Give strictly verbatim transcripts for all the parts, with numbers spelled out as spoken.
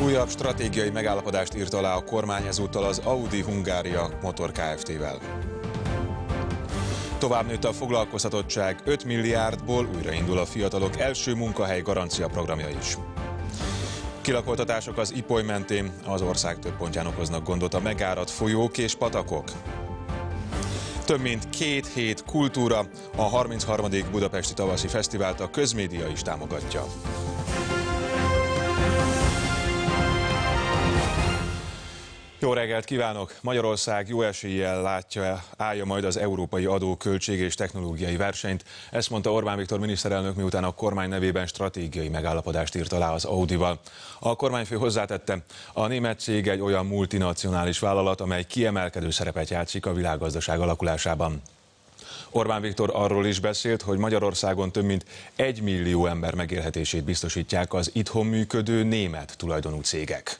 Újabb stratégiai megállapodást írt alá a kormány ezúttal az Audi Hungária Motor Kft-vel. Tovább nőtt a foglalkoztatottság, öt milliárdból újraindul a fiatalok első munkahely garancia programja is. Kilakoltatások az Ipoly mentén, az ország több pontján okoznak gondot a megáradt folyók és patakok. Több mint két hét kultúra, a harmincharmadik Budapesti Tavaszi Fesztivált a közmédia is támogatja. Jó reggelt kívánok! Magyarország jó eséllyel látja, állja majd az európai adó, költség és technológiai versenyt. Ezt mondta Orbán Viktor miniszterelnök, miután a kormány nevében stratégiai megállapodást írt alá az Audival. A kormányfő hozzátette, a német cég egy olyan multinacionális vállalat, amely kiemelkedő szerepet játszik a világgazdaság alakulásában. Orbán Viktor arról is beszélt, hogy Magyarországon több mint egy millió ember megélhetését biztosítják az itthon működő német tulajdonú cégek.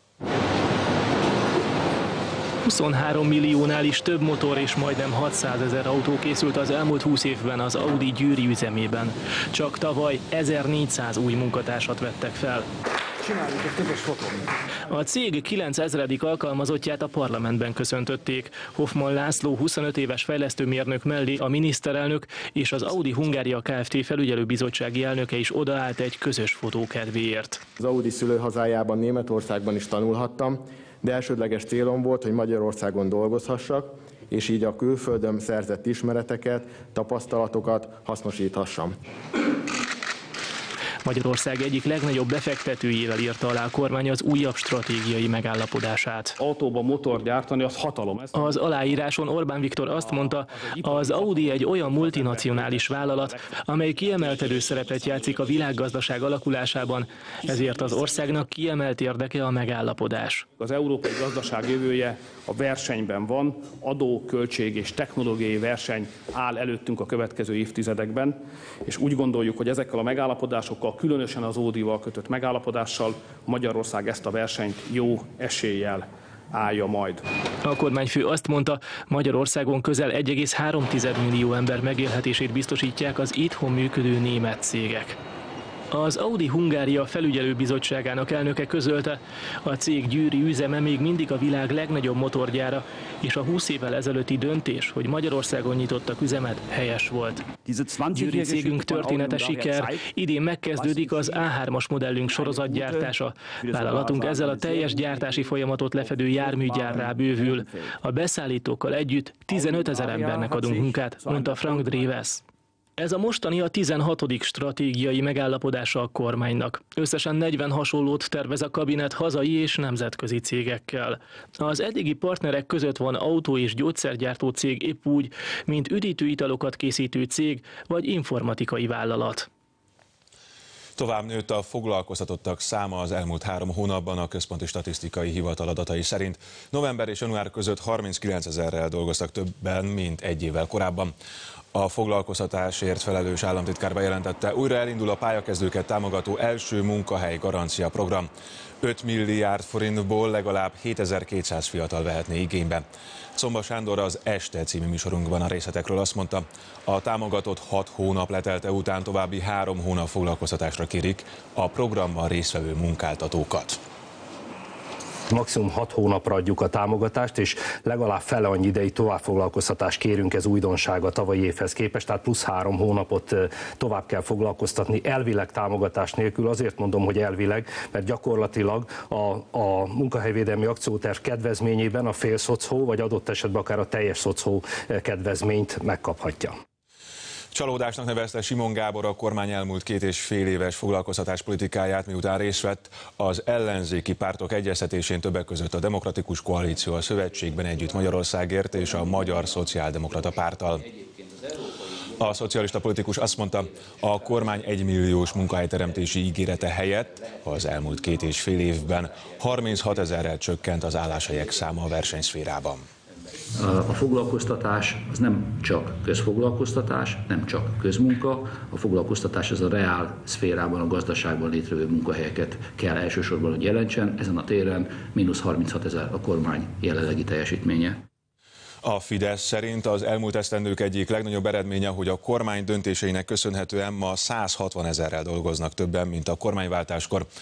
huszonhárom milliónál is több motor és majdnem hatszázezer autó készült az elmúlt húsz évben az Audi győri üzemében. Csak tavaly ezernégyszáz új munkatársat vettek fel. A cég kilencezredik alkalmazottját a parlamentben köszöntötték. Hoffmann László huszonöt éves fejlesztőmérnök mellé a miniszterelnök és az Audi Hungária Kft. Felügyelőbizottsági elnöke is odaállt egy közös fotó kedvéért. Az Audi szülőhazájában, Németországban is tanulhattam, de elsődleges célom volt, hogy Magyarországon dolgozhassak, és így a külföldön szerzett ismereteket, tapasztalatokat hasznosíthassam. Magyarország egyik legnagyobb befektetőjével írta alá a kormány az újabb stratégiai megállapodását. Autóban motor gyártani, az hatalom. Az aláíráson Orbán Viktor azt mondta, az Audi egy olyan multinacionális vállalat, amely kiemelkedő szerepet játszik a világgazdaság alakulásában, ezért az országnak kiemelt érdeke a megállapodás. Az európai gazdaság jövője a versenyben van, adó, költség és technológiai verseny áll előttünk a következő évtizedekben, és úgy gondoljuk, hogy ezekkel a megállapodásokkal, különösen az Audival kötött megállapodással Magyarország ezt a versenyt jó eséllyel állja majd. A kormányfő azt mondta, Magyarországon közel egy egész három millió ember megélhetését biztosítják az itthon működő német cégek. Az Audi Hungária felügyelőbizottságának elnöke közölte, a cég győri üzeme még mindig a világ legnagyobb motorgyára, és a húsz évvel ezelőtti döntés, hogy Magyarországon nyitottak üzemet, helyes volt. Győri cégünk története siker, idén megkezdődik az á hármas modellünk sorozatgyártása. Vállalatunk ezzel a teljes gyártási folyamatot lefedő járműgyárrá bővül. A beszállítókkal együtt tizenötezer embernek adunk munkát, mondta Frank Drewes. Ez a mostani a tizenhatodik stratégiai megállapodása a kormánynak. Összesen negyven hasonlót tervez a kabinet hazai és nemzetközi cégekkel. Az eddigi partnerek között van autó- és gyógyszergyártó cég épp úgy, mint üdítőitalokat készítő cég vagy informatikai vállalat. Tovább nőtt a foglalkoztatottak száma az elmúlt három hónapban a Központi Statisztikai Hivatal adatai szerint. November és január között harminckilencezerrel dolgoztak többen, mint egy évvel korábban. A foglalkoztatásért felelős államtitkár bejelentette, újra elindul a pályakezdőket támogató első munkahely garancia program. öt milliárd forintból legalább hétezer-kétszáz fiatal vehetné igénybe. Szomba Sándor az Este című műsorunkban a részletekről azt mondta, a támogatott hat hónap letelte után további három hónap foglalkoztatásra kérik a programban résztvevő munkáltatókat. Maximum hat hónapra adjuk a támogatást, és legalább fele annyi ideig továbbfoglalkoztatást kérünk, ez újdonság a tavalyi évhez képest, tehát plusz három hónapot tovább kell foglalkoztatni, elvileg támogatás nélkül. Azért mondom, hogy elvileg, mert gyakorlatilag a, a munkahelyvédelmi akcióterv kedvezményében a fél szocó, vagy adott esetben akár a teljes szocó kedvezményt megkaphatja. Csalódásnak nevezte Simon Gábor a kormány elmúlt két és fél éves foglalkoztatáspolitikáját, miután részt vett az ellenzéki pártok egyeztetésén, többek között a Demokratikus Koalíció a Szövetségben Együtt Magyarországért és a Magyar Szociáldemokrata Párttal. A szocialista politikus azt mondta, a kormány egymilliós munkahelyteremtési ígérete helyett az elmúlt két és fél évben harminchatezerrel csökkent az álláshelyek száma a versenyszférában. A foglalkoztatás az nem csak közfoglalkoztatás, nem csak közmunka, a foglalkoztatás az a reál szférában, a gazdaságban létrejövő munkahelyeket kell elsősorban, hogy jelentsen. Ezen a téren mínusz harminchatezer a kormány jelenlegi teljesítménye. A Fidesz szerint az elmúlt esztendők egyik legnagyobb eredménye, hogy a kormány döntéseinek köszönhetően ma százhatvanezerrel dolgoznak többen, mint a kormányváltáskor.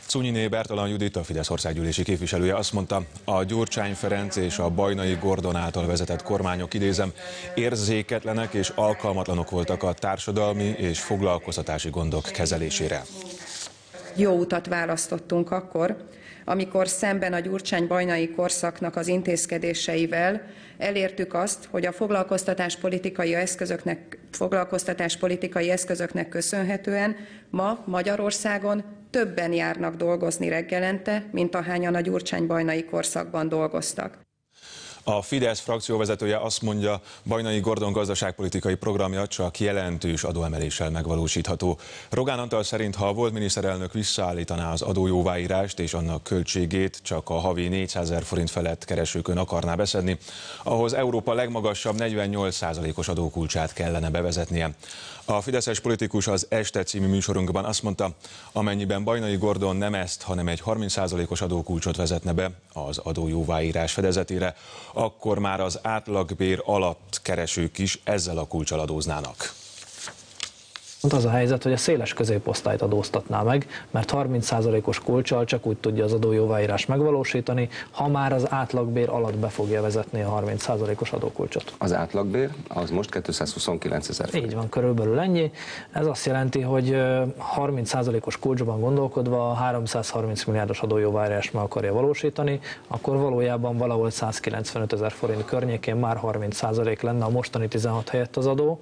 Czunyiné Bertalan Judit, a Fidesz országgyűlési képviselője azt mondta, a Gyurcsány Ferenc és a Bajnai Gordon által vezetett kormányok, idézem, érzéketlenek és alkalmatlanok voltak a társadalmi és foglalkoztatási gondok kezelésére. Jó utat választottunk akkor, amikor szemben a Gyurcsány-Bajnai korszaknak az intézkedéseivel elértük azt, hogy a foglalkoztatáspolitikai eszközöknek, foglalkoztatáspolitikai eszközöknek köszönhetően ma Magyarországon többen járnak dolgozni reggelente, mint ahányan a Gyurcsány-Bajnai korszakban dolgoztak. A Fidesz frakcióvezetője azt mondja, Bajnai Gordon gazdaságpolitikai programja csak jelentős adóemeléssel megvalósítható. Rogán Antal szerint, ha a volt miniszterelnök visszaállítaná az adójóváírást és annak költségét csak a havi négyszázezer forint felett keresőkön akarná beszedni, ahhoz Európa legmagasabb negyvennyolc százalékos adókulcsát kellene bevezetnie. A fideszes politikus az Este című műsorunkban azt mondta, amennyiben Bajnai Gordon nem ezt, hanem egy harminc százalékos adókulcsot vezetne be az adójóváírás fedezetére, akkor már az átlagbér alatt keresők is ezzel a kulccsal adóznának. Az a helyzet, hogy a széles középosztályt adóztatná meg, mert harminc százalékos kulccsal csak úgy tudja az adójóváírás megvalósítani, ha már az átlagbér alatt be fogja vezetni a harminc százalékos adókulcsot. Az átlagbér az most kétszázhuszonkilencezer forint. Így van, körülbelül ennyi. Ez azt jelenti, hogy harminc százalékos kulcsban gondolkodva a háromszázharminc milliárdos adójóváírást meg akarja valósítani, akkor valójában valahol százkilencvenöt ezer forint környékén már harminc százalék lenne a mostani tizenhat helyett az adó.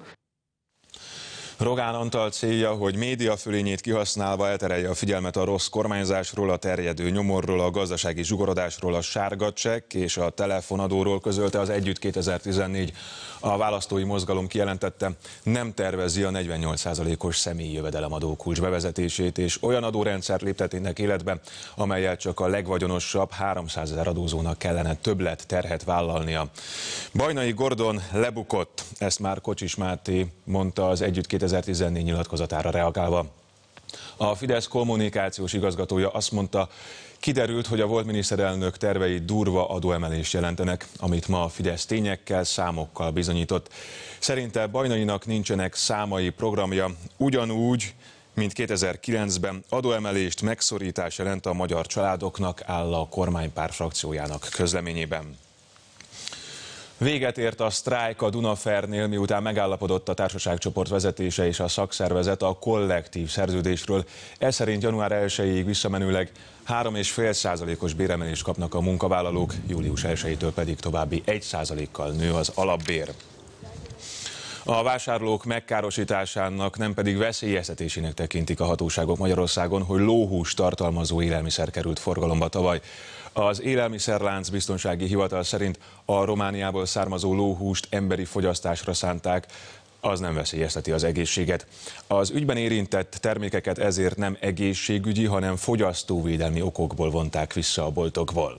Rogán Antal célja, hogy médiafölényét kihasználva elterelje a figyelmet a rossz kormányzásról, a terjedő nyomorról, a gazdasági zsugorodásról, a sárga csekk és a telefonadóról, közölte az Együtt kétezer-tizennégy. A választói mozgalom kijelentette, nem tervezi a negyvennyolc százalékos személyi jövedelemadó kulcs bevezetését, és olyan adórendszert léptetnének életbe, amellyel csak a legvagyonosabb háromszázezer adózónak kellene többlet terhet vállalnia. Bajnai Gordon lebukott, ezt már Kocsis Máté mondta az Együtt kétezer-tizennégy nyilatkozatára reagálva. A Fidesz kommunikációs igazgatója azt mondta, kiderült, hogy a volt miniszterelnök tervei durva adóemelést jelentenek, amit ma a Fidesz tényekkel, számokkal bizonyított. Szerinte Bajnainak nincsenek számai programja, ugyanúgy, mint kétezer-kilencben adóemelést, megszorítás jelent a magyar családoknak, áll a kormánypárt frakciójának közleményében. Véget ért a sztrájk a Dunafernél, miután megállapodott a társaságcsoport vezetése és a szakszervezet a kollektív szerződésről. Ez szerint január elsejéig visszamenőleg három egész öt százalékos béremelést kapnak a munkavállalók, július elsejétől pedig további egy százalékkal nő az alapbér. A vásárlók megkárosításának, nem pedig veszélyeztetésének tekintik a hatóságok Magyarországon, hogy lóhúst tartalmazó élelmiszer került forgalomba tavaly. Az Élelmiszerlánc Biztonsági Hivatal szerint a Romániából származó lóhúst emberi fogyasztásra szánták, az nem veszélyezteti az egészséget. Az ügyben érintett termékeket ezért nem egészségügyi, hanem fogyasztóvédelmi okokból vonták vissza a boltokból.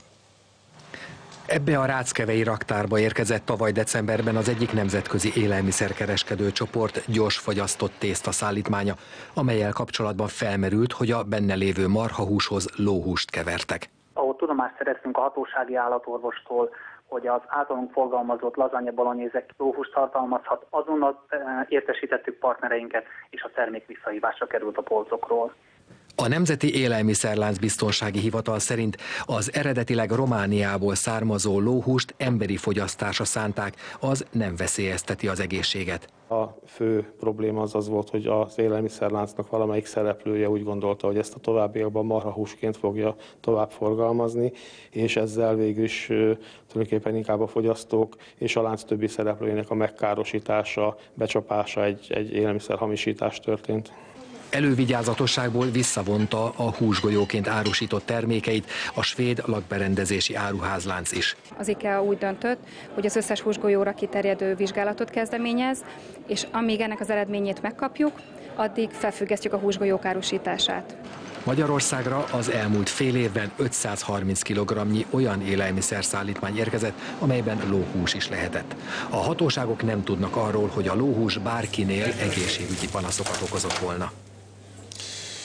Ebbe a ráckevei raktárba érkezett tavaly decemberben az egyik nemzetközi élelmiszerkereskedő csoport gyors fogyasztott tészta szállítmánya, amellyel kapcsolatban felmerült, hogy a benne lévő marhahúshoz lóhúst kevertek. Ahol tudomást szereztünk a hatósági állatorvostól, hogy az általunk forgalmazott lazanya bolonyézek lóhúst tartalmazhat, azonnal értesítettük partnereinket, és a termék visszahívásra került a polcokról. A Nemzeti Élelmiszerlánc Biztonsági Hivatal szerint az eredetileg Romániából származó lóhúst emberi fogyasztásra szánták, az nem veszélyezteti az egészséget. A fő probléma az az volt, hogy az élelmiszerláncnak valamelyik szereplője úgy gondolta, hogy ezt a továbbiakban marhahúsként fogja tovább forgalmazni, és ezzel végül is tulajdonképpen inkább a fogyasztók és a lánc többi szereplőjének a megkárosítása, becsapása, egy, egy élelmiszerhamisítás történt. Elővigyázatosságból visszavonta a húsgolyóként árusított termékeit a svéd lakberendezési áruházlánc is. Az IKEA úgy döntött, hogy az összes húsgolyóra kiterjedő vizsgálatot kezdeményez, és amíg ennek az eredményét megkapjuk, addig felfüggesztjük a húsgolyók árusítását. Magyarországra az elmúlt fél évben ötszázharminc kilogramnyi olyan élelmiszerszállítmány érkezett, amelyben lóhús is lehetett. A hatóságok nem tudnak arról, hogy a lóhús bárkinél egészségügyi panaszokat okozott volna.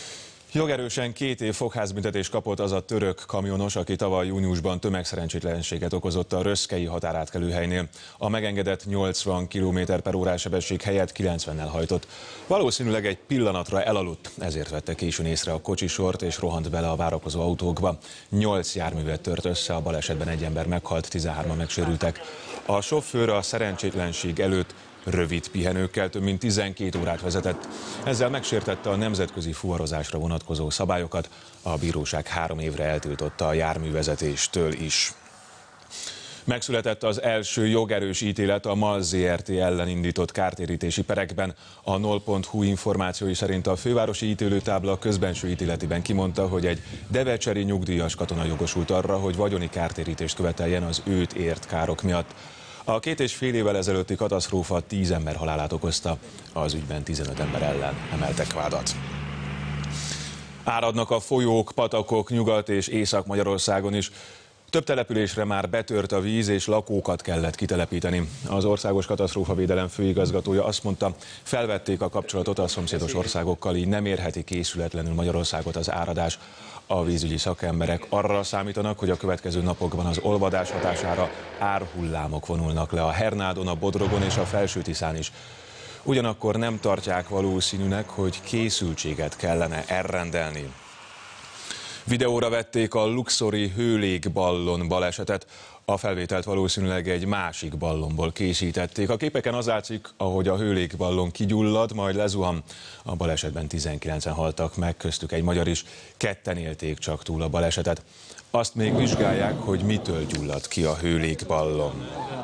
Jogerősen két év fogházbüntetést kapott az a török kamionos, aki tavaly júniusban tömegszerencsétlenséget okozott a röszkei határátkelőhelynél. A megengedett nyolcvan kilométer per órás sebesség helyett kilencvennel hajtott. Valószínűleg egy pillanatra elaludt, ezért vette későn észre a kocsisort és rohant bele a várakozó autókba. Nyolc járművet tört össze, a balesetben egy ember meghalt, tizenhárman megsérültek. A sofőr a szerencsétlenség előtt rövid pihenőkkel több mint tizenkét órát vezetett. Ezzel megsértette a nemzetközi fuvarozásra vonatkozó szabályokat. A bíróság három évre eltiltotta a járművezetéstől is. Megszületett az első jogerős ítélet a MAL Zé Er Té ellen indított kártérítési perekben. A null pont hu információi szerint a fővárosi ítélőtábla közbenső ítéletében kimondta, hogy egy devecseri nyugdíjas katona jogosult arra, hogy vagyoni kártérítést követeljen az őt ért károk miatt. A két és fél évvel ezelőtti katasztrófa tíz ember halálát okozta, az ügyben tizenöt ember ellen emeltek vádat. Áradnak a folyók, patakok Nyugat- és Észak-Magyarországon is. Több településre már betört a víz, és lakókat kellett kitelepíteni. Az Országos Katasztrófavédelem főigazgatója azt mondta, felvették a kapcsolatot a szomszédos országokkal, így nem érheti készületlenül Magyarországot az áradás. A vízügyi szakemberek arra számítanak, hogy a következő napokban az olvadás hatására árhullámok vonulnak le a Hernádon, a Bodrogon és a Felső-Tiszán is. Ugyanakkor nem tartják valószínűnek, hogy készültséget kellene elrendelni. Videóra vették a luxori hőlégballon balesetet. A felvételt valószínűleg egy másik ballonból készítették. A képeken az látszik, ahogy a hőlégballon kigyullad, majd lezuhan. A balesetben tizenkilencen haltak meg, köztük egy magyar is, ketten élték csak túl a balesetet. Azt még vizsgálják, hogy mitől gyulladt ki a hőlégballon.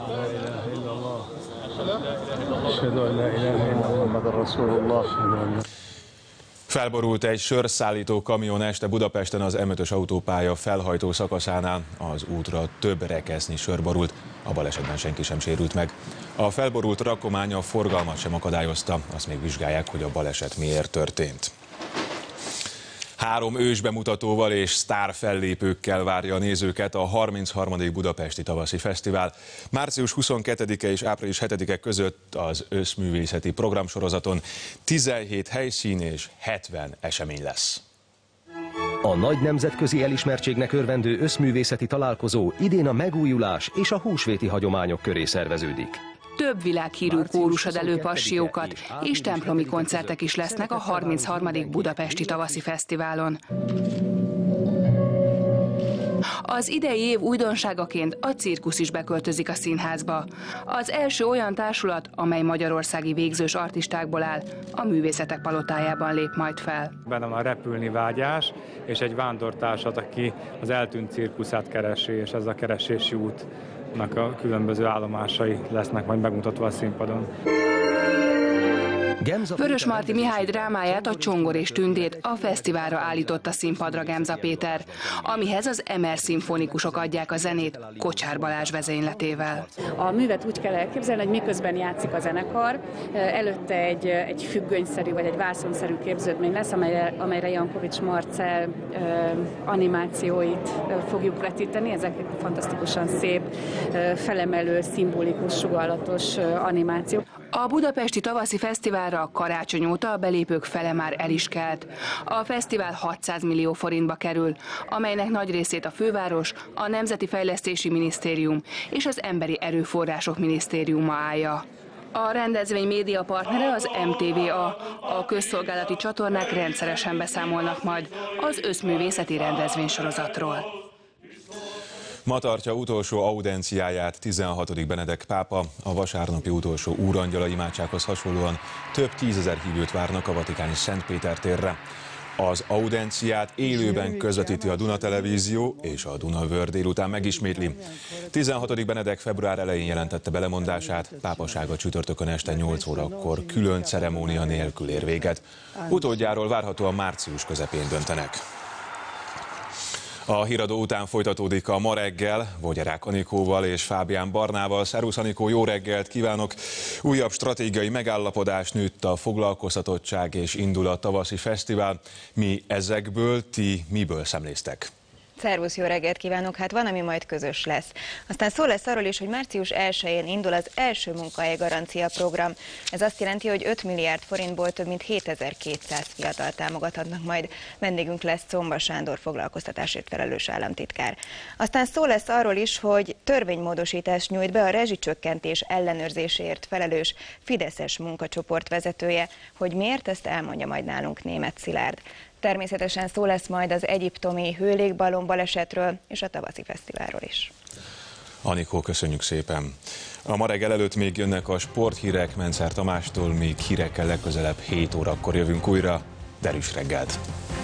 Felborult egy sörszállító kamion este Budapesten az M ötös autópálya felhajtó szakaszánál. Az útra több rekesznyi sör borult, a balesetben senki sem sérült meg. A felborult rakomány a forgalmat sem akadályozta, azt még vizsgálják, hogy a baleset miért történt. Három ősbemutatóval és sztárfellépőkkel várja a nézőket a harmincharmadik Budapesti Tavaszi Fesztivál. március huszonkettedike és április hetedike között az összművészeti programsorozaton tizenhét helyszín és hetven esemény lesz. A nagy nemzetközi elismertségnek örvendő összművészeti találkozó idén a megújulás és a húsvéti hagyományok köré szerveződik. Több világhírű kórus ad elő passiókat, és templomi koncertek is lesznek a harmincharmadik Budapesti Tavaszi Fesztiválon. Az idei év újdonságaként a cirkusz is beköltözik a színházba. Az első olyan társulat, amely magyarországi végzős artistákból áll, a Művészetek Palotájában lép majd fel. Benne van repülni vágyás, és egy vándortársat, aki az eltűnt cirkuszát keresi, és ez a keresési útnak a különböző állomásai lesznek majd bemutatva a színpadon. Vörösmarty Mihály drámáját, a Csongor és Tündét a fesztiválra állította színpadra Gemza Péter, amihez az Emer szimfonikusok adják a zenét Kocsár Balázs vezényletével. A művet úgy kell elképzelni, hogy miközben játszik a zenekar, előtte egy, egy függönyszerű vagy egy vászonszerű képződmény lesz, amelyre, amelyre Jankovics Marcell animációit fogjuk vetíteni. Ezek fantasztikusan szép, felemelő, szimbolikus, sugallatos animációk. A Budapesti Tavaszi Fesztiválra karácsony óta a belépők fele már el is kelt. A fesztivál hatszáz millió forintba kerül, amelynek nagy részét a főváros, a Nemzeti Fejlesztési Minisztérium és az Emberi Erőforrások Minisztériuma állja. A rendezvény média partnere az em té vé á. A közszolgálati csatornák rendszeresen beszámolnak majd az összművészeti rendezvénysorozatról. Ma tartja utolsó audenciáját tizenhatodik Benedek pápa. A vasárnapi utolsó úrangyala imádsághoz hasonlóan több tízezer hívőt várnak a vatikáni Szent Péter térre. Az audenciát élőben közvetíti a Duna Televízió, és a Duna Vör délután megismétli. tizenhatodik Benedek február elején jelentette belemondását, pápasága csütörtökön este nyolc órakor külön ceremónia nélkül ér véget. Utódjáról várhatóan március közepén döntenek. A híradó után folytatódik a Ma reggel, Vogyarák Anikóval és Fábián Barnával. Szervusz Anikó, jó reggelt kívánok! Újabb stratégiai megállapodás, nőtt a foglalkoztatottság és indul a tavaszi fesztivál. Mi ezekből, ti miből szemléztek? Szervusz, jó reggelt kívánok! Hát van, ami majd közös lesz. Aztán szó lesz arról is, hogy március elsején indul az első munkahely garancia program. Ez azt jelenti, hogy öt milliárd forintból több mint hétezer-kétszáz fiatal támogathatnak majd. Vendégünk lesz Czomba Sándor, foglalkoztatásért felelős államtitkár. Aztán szó lesz arról is, hogy törvénymódosítást nyújt be a rezsicsökkentés ellenőrzéséért felelős fideszes munkacsoport vezetője. Hogy miért, ezt elmondja majd nálunk Németh Szilárd. Természetesen szó lesz majd az egyiptomi hőlégballon balesetről és a tavaszi fesztiválról is. Anikó, köszönjük szépen! A ma reggel előtt még jönnek a sporthírek Mencer Tamástól, még hírekkel legközelebb hét órakor jövünk újra. Derűs reggelt!